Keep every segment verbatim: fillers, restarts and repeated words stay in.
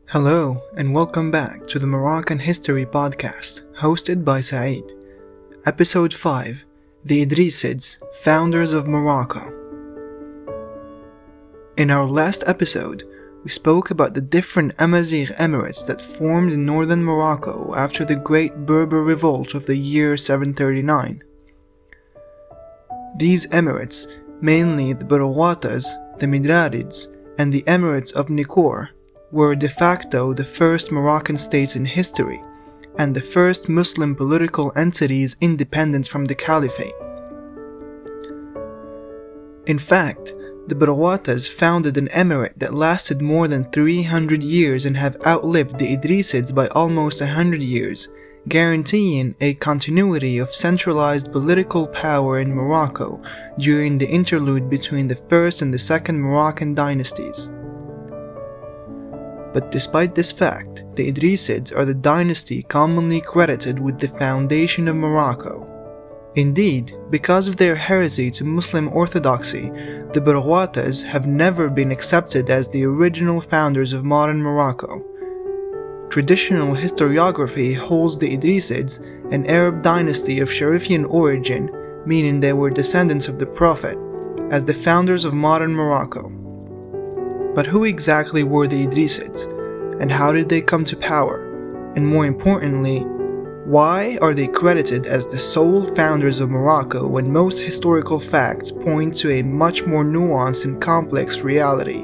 Hello, and welcome back to the Moroccan History Podcast, hosted by Saeed. Episode five, The Idrisids, Founders of Morocco. In our last episode, we spoke about the different Amazigh emirates that formed in northern Morocco after the Great Berber Revolt of the year seven thirty-nine. These emirates, mainly the Barawatas, the Midrarids, and the Emirates of Nicor, were de facto the first Moroccan states in history, and the first Muslim political entities independent from the Caliphate. In fact, the Barawatas founded an emirate that lasted more than three hundred years and have outlived the Idrisids by almost one hundred years, guaranteeing a continuity of centralized political power in Morocco during the interlude between the first and the second Moroccan dynasties. But despite this fact, the Idrisids are the dynasty commonly credited with the foundation of Morocco. Indeed, because of their heresy to Muslim orthodoxy, the Barawatas have never been accepted as the original founders of modern Morocco. Traditional historiography holds the Idrisids an Arab dynasty of Sharifian origin, meaning they were descendants of the Prophet, as the founders of modern Morocco. But who exactly were the Idrisids, and how did they come to power? And more importantly, why are they credited as the sole founders of Morocco when most historical facts point to a much more nuanced and complex reality?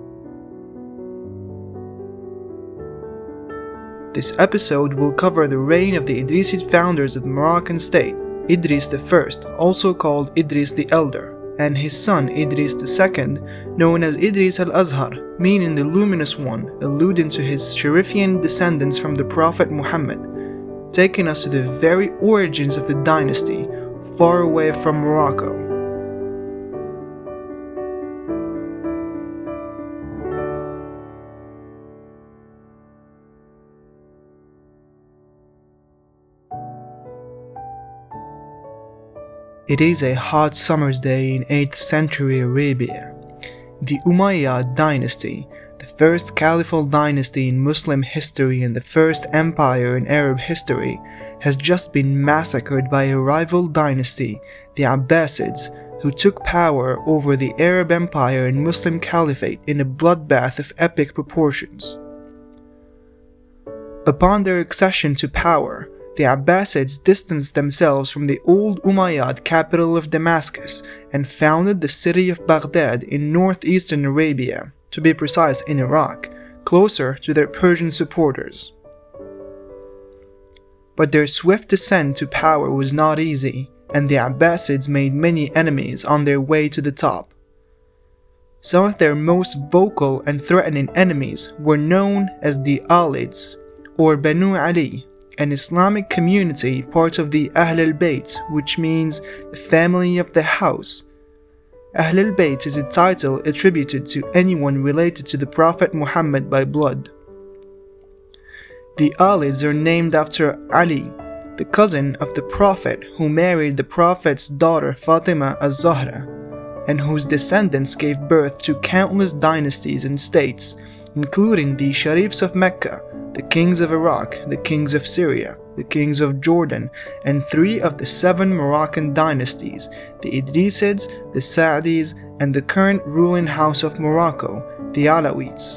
This episode will cover the reign of the Idrisid founders of the Moroccan state, Idris the First, also called Idris the Elder, and his son Idris the Second, known as Idris al-Azhar, meaning the luminous one, alluding to his Sharifian descendants from the Prophet Muhammad, taking us to the very origins of the dynasty, far away from Morocco. It is a hot summer's day in eighth century Arabia. The Umayyad dynasty, the first caliphal dynasty in Muslim history and the first empire in Arab history, has just been massacred by a rival dynasty, the Abbasids, who took power over the Arab Empire and Muslim Caliphate in a bloodbath of epic proportions. Upon their accession to power, the Abbasids distanced themselves from the old Umayyad capital of Damascus and founded the city of Baghdad in northeastern Arabia, to be precise in Iraq, closer to their Persian supporters. But their swift descent to power was not easy, and the Abbasids made many enemies on their way to the top. Some of their most vocal and threatening enemies were known as the Alids, or Banu Ali, an Islamic community part of the Ahl al-Bayt, which means the family of the house. Ahl al-Bayt is a title attributed to anyone related to the Prophet Muhammad by blood. The Alids are named after Ali, the cousin of the Prophet who married the Prophet's daughter Fatima az-Zahra, and whose descendants gave birth to countless dynasties and states, including the Sharifs of Mecca, the kings of Iraq, the kings of Syria, the kings of Jordan, and three of the seven Moroccan dynasties, the Idrisids, the Sa'dis, and the current ruling house of Morocco, the Alawites.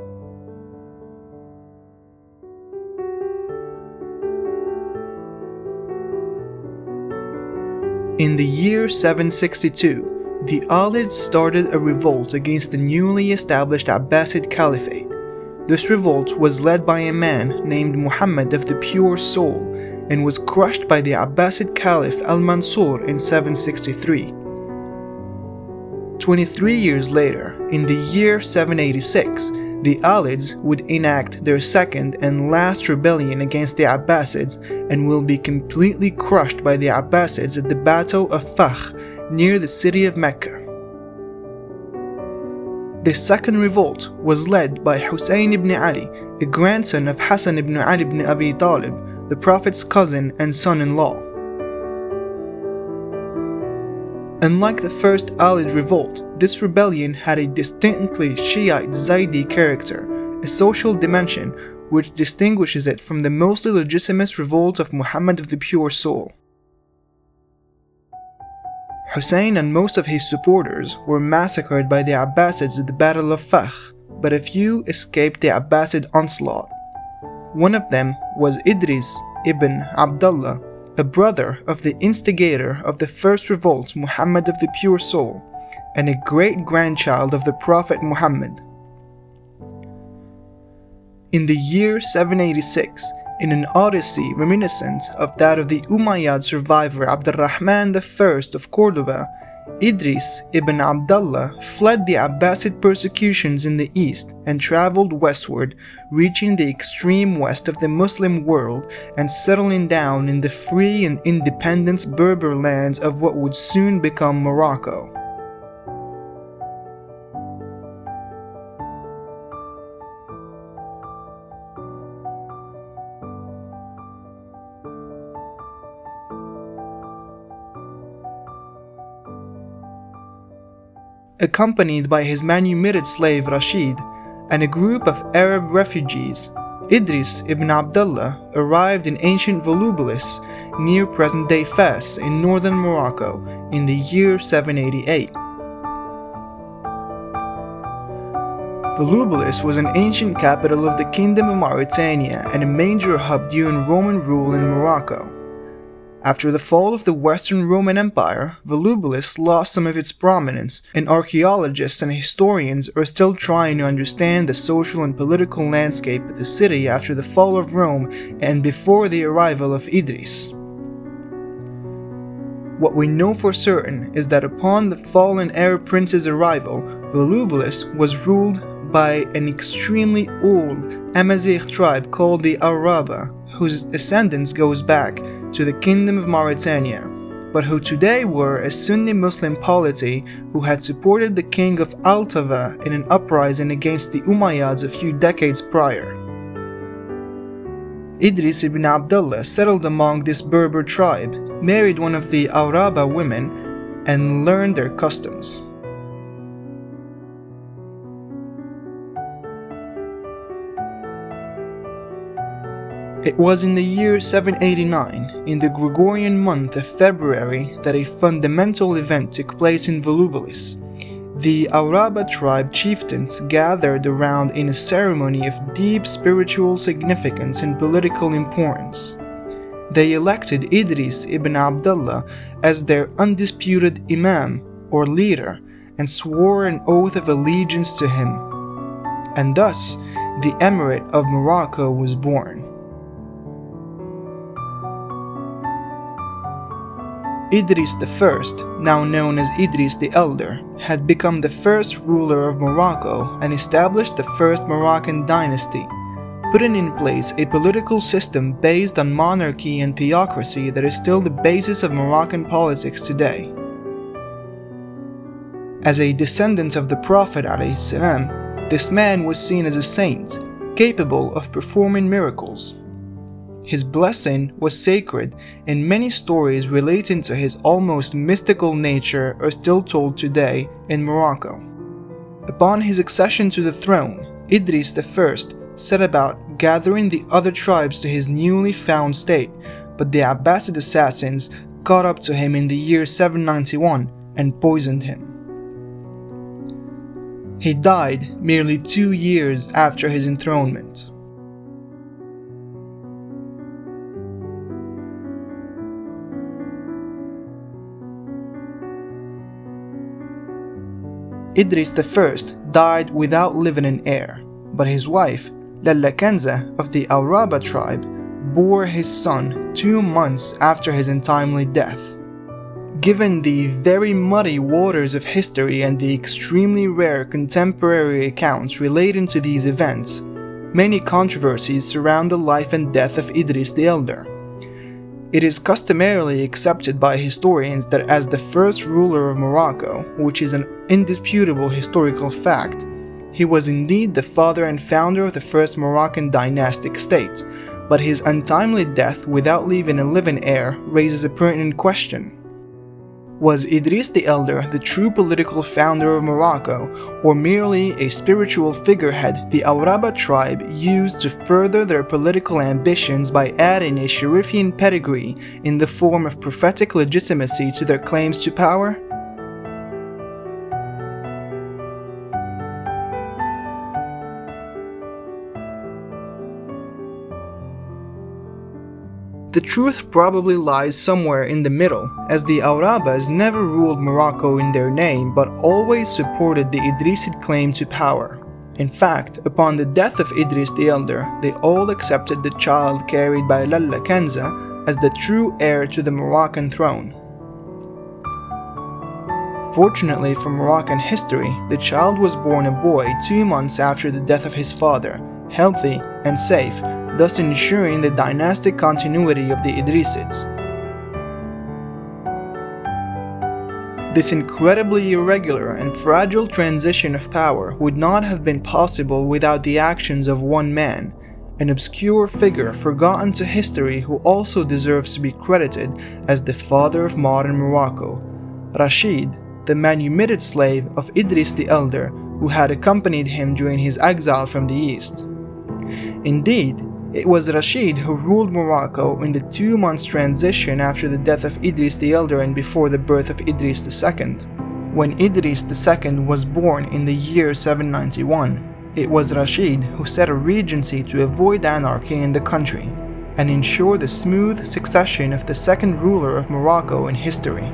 In the year seven sixty-two, the Alids started a revolt against the newly established Abbasid Caliphate. This revolt was led by a man named Muhammad of the Pure Soul and was crushed by the Abbasid Caliph al-Mansur in seven sixty-three. Twenty-three years later, in the year seven eighty-six, the Alids would enact their second and last rebellion against the Abbasids and will be completely crushed by the Abbasids at the Battle of Fakh near the city of Mecca. This second revolt was led by Hussein ibn Ali, a grandson of Hassan ibn Ali ibn Abi Talib, the Prophet's cousin and son-in-law. Unlike the first Alid revolt, this rebellion had a distinctly Shiite Zaydi character, a social dimension which distinguishes it from the mostly legitimate revolt of Muhammad of the Pure Soul. Hussein and most of his supporters were massacred by the Abbasids at the Battle of Fakh, but a few escaped the Abbasid onslaught. One of them was Idris ibn Abdullah, a brother of the instigator of the first revolt, Muhammad of the Pure Soul, and a great-grandchild of the Prophet Muhammad. In the year seven eighty-six, in an odyssey reminiscent of that of the Umayyad survivor Abdurrahman the First of Cordoba, Idris ibn Abdullah fled the Abbasid persecutions in the east and traveled westward, reaching the extreme west of the Muslim world and settling down in the free and independent Berber lands of what would soon become Morocco. Accompanied by his manumitted slave Rashid and a group of Arab refugees, Idris ibn Abdullah arrived in ancient Volubilis near present-day Fes in northern Morocco in the year seven eighty-eight. Volubilis was an ancient capital of the Kingdom of Mauritania and a major hub during Roman rule in Morocco. After the fall of the Western Roman Empire, Volubilis lost some of its prominence, and archaeologists and historians are still trying to understand the social and political landscape of the city after the fall of Rome and before the arrival of Idris. What we know for certain is that upon the fallen Arab prince's arrival, Volubilis was ruled by an extremely old Amazigh tribe called the Araba, whose ascendance goes back to the Kingdom of Mauritania, but who today were a Sunni Muslim polity who had supported the king of Altava in an uprising against the Umayyads a few decades prior. Idris ibn Abdullah settled among this Berber tribe, married one of the Araba women, and learned their customs. It was in the year seven eighty-nine, in the Gregorian month of February, that a fundamental event took place in Volubilis. The Araba tribe chieftains gathered around in a ceremony of deep spiritual significance and political importance. They elected Idris ibn Abdullah as their undisputed imam, or leader, and swore an oath of allegiance to him. And thus, the Emirate of Morocco was born. Idris the First, now known as Idris the Elder, had become the first ruler of Morocco and established the first Moroccan dynasty, putting in place a political system based on monarchy and theocracy that is still the basis of Moroccan politics today. As a descendant of the Prophet ﷺ, this man was seen as a saint, capable of performing miracles. His blessing was sacred, and many stories relating to his almost mystical nature are still told today in Morocco. Upon his accession to the throne, Idris the First set about gathering the other tribes to his newly found state, but the Abbasid assassins caught up to him in the year seven ninety-one and poisoned him. He died merely two years after his enthronement. Idris the First died without living an heir, but his wife, Lalla Kenza of the Araba tribe, bore his son two months after his untimely death. Given the very muddy waters of history and the extremely rare contemporary accounts relating to these events, many controversies surround the life and death of Idris the Elder. It is customarily accepted by historians that as the first ruler of Morocco, which is an indisputable historical fact, he was indeed the father and founder of the first Moroccan dynastic state, but his untimely death without leaving a living heir raises a pertinent question. Was Idris the Elder the true political founder of Morocco, or merely a spiritual figurehead the Awraba tribe used to further their political ambitions by adding a Sharifian pedigree in the form of prophetic legitimacy to their claims to power? The truth probably lies somewhere in the middle, as the Awrabas never ruled Morocco in their name but always supported the Idrisid claim to power. In fact, upon the death of Idris the Elder, they all accepted the child carried by Lalla Kanza as the true heir to the Moroccan throne. Fortunately for Moroccan history, the child was born a boy two months after the death of his father, healthy and safe, thus ensuring the dynastic continuity of the Idrisids. This incredibly irregular and fragile transition of power would not have been possible without the actions of one man, an obscure figure forgotten to history who also deserves to be credited as the father of modern Morocco, Rashid, the manumitted slave of Idris the Elder, who had accompanied him during his exile from the east. Indeed, it was Rashid who ruled Morocco in the two months transition after the death of Idris the Elder and before the birth of Idris the Second. When Idris the Second was born in the year seven ninety-one, it was Rashid who set a regency to avoid anarchy in the country and ensure the smooth succession of the second ruler of Morocco in history.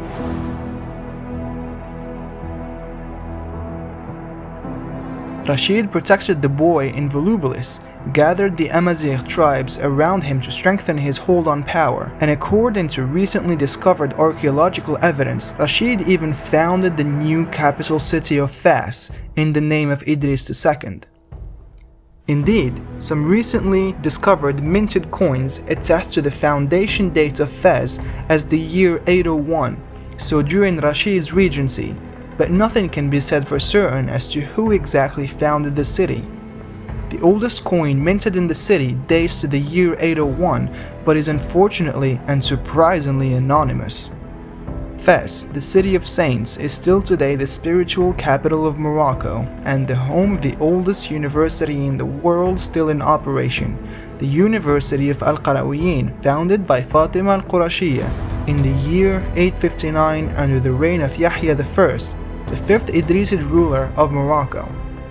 Rashid protected the boy in Volubilis, gathered the Amazigh tribes around him to strengthen his hold on power, and according to recently discovered archaeological evidence, Rashid even founded the new capital city of Fas in the name of Idris the Second. Indeed, some recently discovered minted coins attest to the foundation date of Fez as the year eight oh one, so during Rashid's regency, but nothing can be said for certain as to who exactly founded the city. The oldest coin minted in the city dates to the year eight oh one, but is unfortunately and surprisingly anonymous. Fes, the city of saints, is still today the spiritual capital of Morocco and the home of the oldest university in the world still in operation, the University of Al-Qarawiyyin, founded by Fatima al-Qurashiyya in the year eight fifty-nine under the reign of Yahya the First, the fifth Idrisid ruler of Morocco.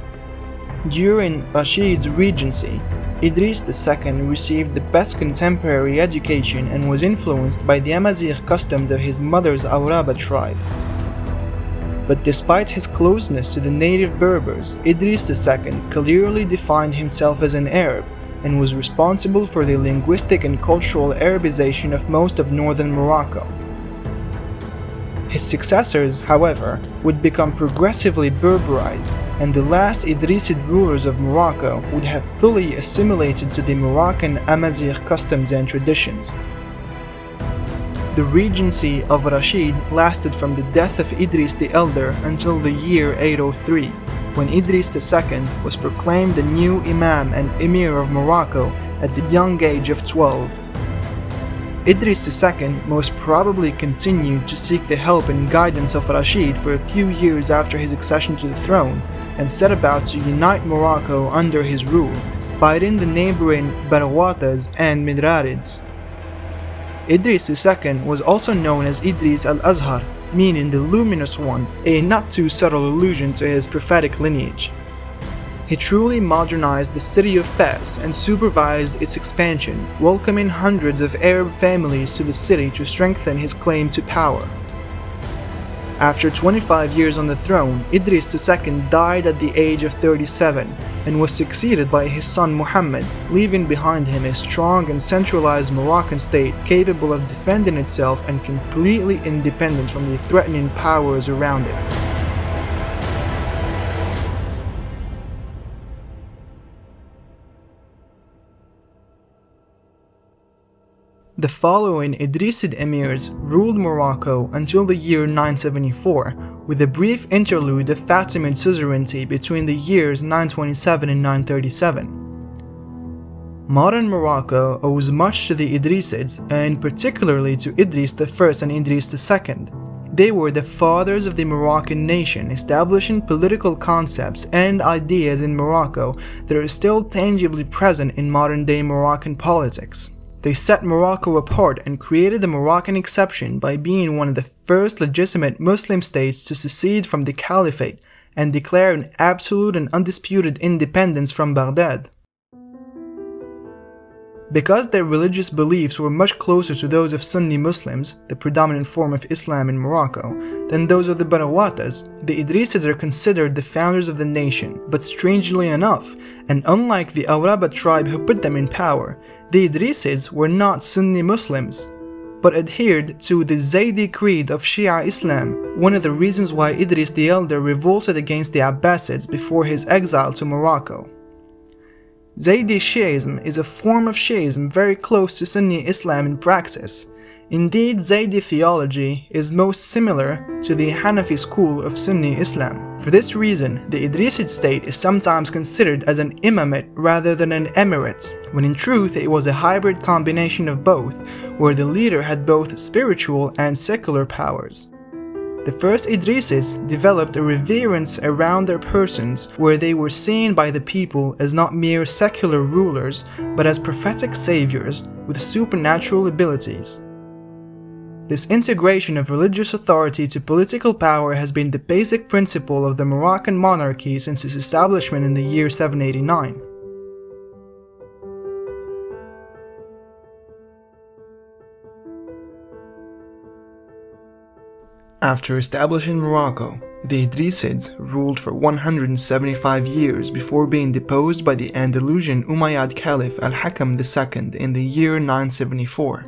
During Rashid's regency, Idris the Second received the best contemporary education and was influenced by the Amazigh customs of his mother's Awraba tribe. But despite his closeness to the native Berbers, Idris the Second clearly defined himself as an Arab and was responsible for the linguistic and cultural Arabization of most of northern Morocco. His successors, however, would become progressively Berberized, and the last Idrisid rulers of Morocco would have fully assimilated to the Moroccan Amazigh customs and traditions. The regency of Rashid lasted from the death of Idris the Elder until the year eight oh three, when Idris the Second was proclaimed the new Imam and Emir of Morocco at the young age of twelve. Idris the Second most probably continued to seek the help and guidance of Rashid for a few years after his accession to the throne, and set about to unite Morocco under his rule, fighting the neighboring Barwatas and Midrarids. Idris the Second was also known as Idris al-Azhar, meaning the luminous one, a not too subtle allusion to his prophetic lineage. He truly modernized the city of Fez and supervised its expansion, welcoming hundreds of Arab families to the city to strengthen his claim to power. After twenty-five years on the throne, Idris the Second died at the age of thirty-seven and was succeeded by his son Muhammad, leaving behind him a strong and centralized Moroccan state capable of defending itself and completely independent from the threatening powers around it. The following Idrisid emirs ruled Morocco until the year nine seventy-four, with a brief interlude of Fatimid suzerainty between the years nine twenty-seven and nine thirty-seven. Modern Morocco owes much to the Idrisids, and particularly to Idris the First and Idris the Second, They were the fathers of the Moroccan nation, establishing political concepts and ideas in Morocco that are still tangibly present in modern-day Moroccan politics. They set Morocco apart and created a Moroccan exception by being one of the first legitimate Muslim states to secede from the Caliphate and declare an absolute and undisputed independence from Baghdad. Because their religious beliefs were much closer to those of Sunni Muslims, the predominant form of Islam in Morocco, than those of the Barawatas, the Idrisids are considered the founders of the nation. But strangely enough, and unlike the Awraba tribe who put them in power, the Idrisids were not Sunni Muslims, but adhered to the Zaydi creed of Shia Islam, one of the reasons why Idris the Elder revolted against the Abbasids before his exile to Morocco. Zaydi Shi'ism is a form of Shi'ism very close to Sunni Islam in practice. Indeed, Zaydi theology is most similar to the Hanafi school of Sunni Islam. For this reason, the Idrisid state is sometimes considered as an imamate rather than an emirate, when in truth it was a hybrid combination of both, where the leader had both spiritual and secular powers. The first Idrisids developed a reverence around their persons, where they were seen by the people as not mere secular rulers, but as prophetic saviors with supernatural abilities. This integration of religious authority to political power has been the basic principle of the Moroccan monarchy since its establishment in the year seven eighty-nine. After establishing Morocco, the Idrisids ruled for one hundred seventy-five years before being deposed by the Andalusian Umayyad Caliph Al-Hakam the Second in the year nine seventy-four.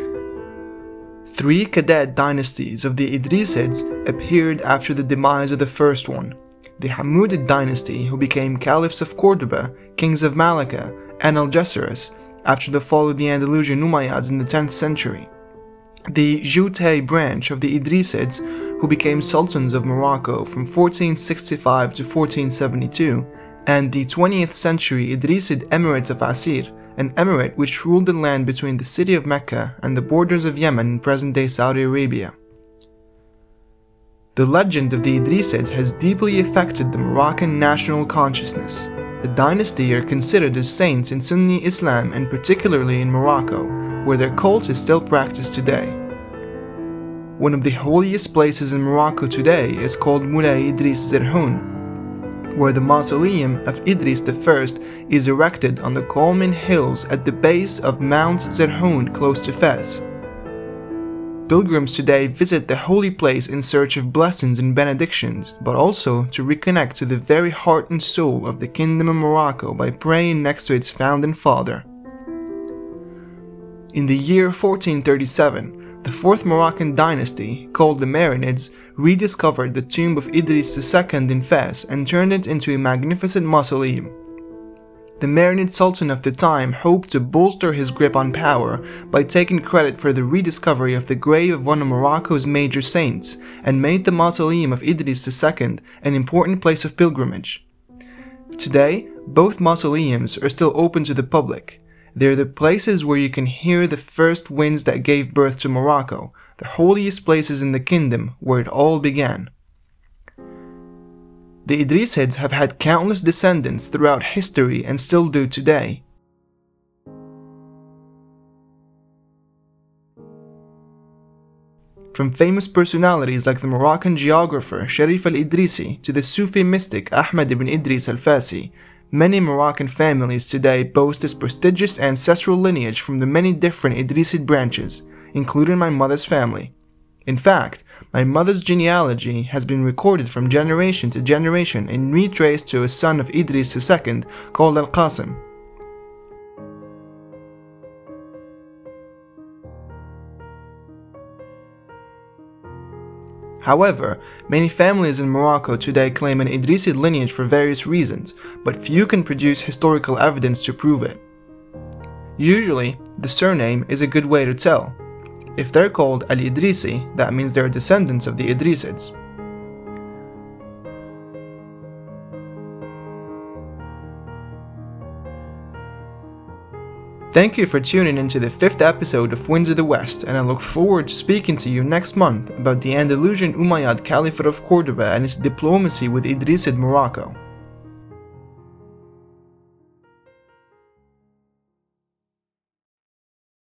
Three cadet dynasties of the Idrisids appeared after the demise of the first one: the Hammudid dynasty, who became caliphs of Cordoba, kings of Malacca, and Algeciras after the fall of the Andalusian Umayyads in the tenth century; the Joutay branch of the Idrisids, who became sultans of Morocco from fourteen sixty-five to fourteen seventy-two, and the twentieth century Idrisid Emirate of Asir, an emirate which ruled the land between the city of Mecca and the borders of Yemen in present-day Saudi Arabia. The legend of the Idrisids has deeply affected the Moroccan national consciousness. The dynasty are considered as saints in Sunni Islam and particularly in Morocco, where their cult is still practiced today. One of the holiest places in Morocco today is called Moulay Idris Zerhoun, where the mausoleum of Idris the First is erected on the Colmin Hills at the base of Mount Zerhoun close to Fez. Pilgrims today visit the holy place in search of blessings and benedictions, but also to reconnect to the very heart and soul of the Kingdom of Morocco by praying next to its founding father. In the year fourteen thirty-seven, the fourth Moroccan dynasty, called the Marinids, rediscovered the tomb of Idris the Second in Fez and turned it into a magnificent mausoleum. The Marinid Sultan of the time hoped to bolster his grip on power by taking credit for the rediscovery of the grave of one of Morocco's major saints, and made the mausoleum of Idris the Second an important place of pilgrimage. Today, both mausoleums are still open to the public. They're the places where you can hear the first winds that gave birth to Morocco, the holiest places in the kingdom where it all began. The Idrisids have had countless descendants throughout history and still do today. From famous personalities like the Moroccan geographer Sharif al-Idrisi to the Sufi mystic Ahmed ibn Idris al-Fasi, many Moroccan families today boast this prestigious ancestral lineage from the many different Idrisid branches, including my mother's family. In fact, my mother's genealogy has been recorded from generation to generation and retraced to a son of Idris the Second called Al-Qasim. However, many families in Morocco today claim an Idrisid lineage for various reasons, but few can produce historical evidence to prove it. Usually, the surname is a good way to tell. If they're called Al-Idrisi, that means they're descendants of the Idrisids. Thank you for tuning into the fifth episode of Winds of the West, and I look forward to speaking to you next month about the Andalusian Umayyad Caliphate of Cordoba and its diplomacy with Idrisid Morocco.